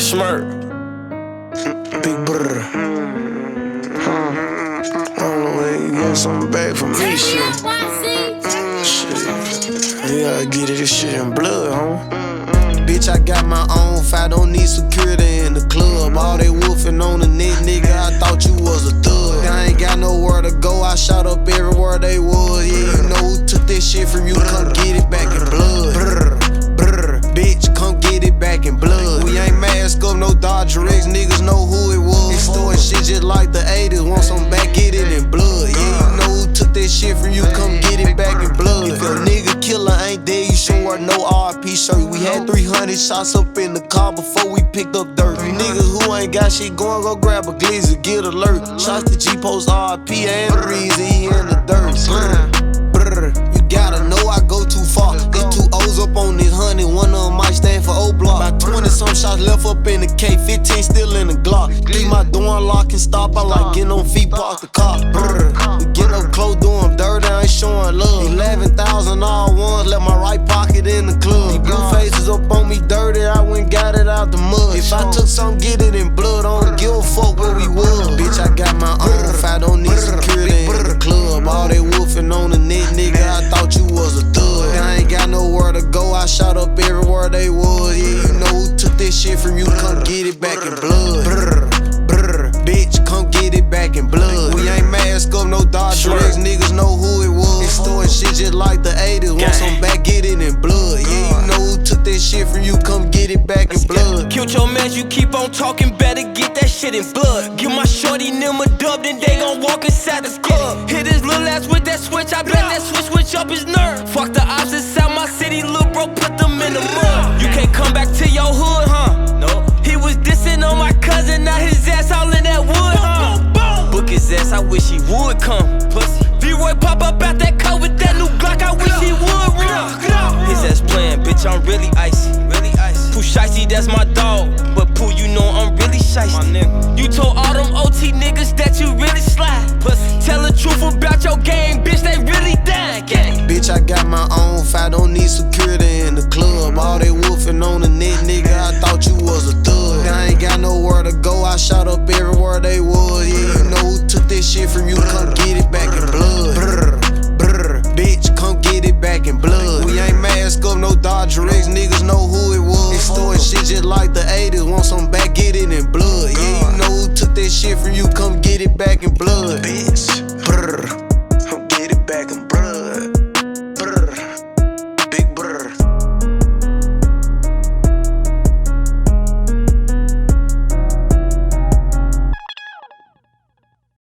Smirk. Big brother. I don't know when you get something back from me, shit. You gotta get it, this shit in blood, Bitch, I got my own fight, don't need security in the club. All they wolfing on the net, nigga, I thought you was a thug. I ain't got nowhere to go, I shot up everywhere they was. Yeah, you know who took this shit from you, come get it back in blood. Bitch, come get it back in blood. We ain't mask up, no Dodger X, niggas know who it was. Extorting shit just like the 80s, want some back, get it in blood. Yeah, you know who took that shit from you, come get it back in blood. If a nigga killer ain't dead, you should wear no RP shirt. We had 300 shots up in the car before we picked up dirt. You niggas who ain't got shit going, go grab a glizzy, get alert. Shots to G-Post RP and the reason he in the dirt. You gotta know I go too far. There's 2 O's up on this 100, one of them might stand for O-Block. About 20 some shots left up in the K, 15 still in the Glock. Leave my door unlock and stop, I like getting on feet, park the car. We get up close, do them dirty, I ain't showing love. 11,000 all ones, left my right pocket in the club. These blue faces up on me dirty, I went got it out the mud. If I took some, get it in blood, I don't give a fuck where we was. Bitch, I got my own fight, don't need security in the club. All they wolfing on the net, nigga, I thought you was a thug. I ain't got nowhere to go, I shot up everywhere they was. Yeah, you know who took this shit from you, come get it back in blood. Bitch, come get it back in blood. We ain't mask up, no Dodger X, niggas know who it was. Extorting shit just like the 80s, want some back, get it in blood. Yeah, you know who took that shit from you, come get it back in blood. Killed your man, you keep on talking, better get that shit in blood. Give my shorty them a dub, then they gon' walk inside the club. Hit his little ass with that switch, I bet that switch up his nerve. Fuck the ops inside my city, lil' bro, put them in the mud. You can't come back to your hood, huh? No. He was dissing on my cousin, now his ass all in that wood, huh? Book his ass, I wish he would come. Pussy. V-Roy pop up out that car with that new Glock, I wish he would run. His ass playing, bitch, I'm really icy. Pooh Shicey, that's my dog. But Pooh, you know I'm really shicey. You told all them OT niggas that you really slide. Tell the truth about your game, bitch, they really dying. Bitch, I got my own fight, don't need security in the club. All they wolfing on the net, nigga, I thought you was a thug. I ain't got nowhere to go, I shot up everywhere they was. Yeah, you know who took this shit from you, come get it back in blood. Bitch, come get it back in blood. We ain't mask up, no Dodger X, niggas know who it was. Extorting shit just like the 80s, want some back, get it in blood. Yeah, you know who took that shit from you, come get it back in blood.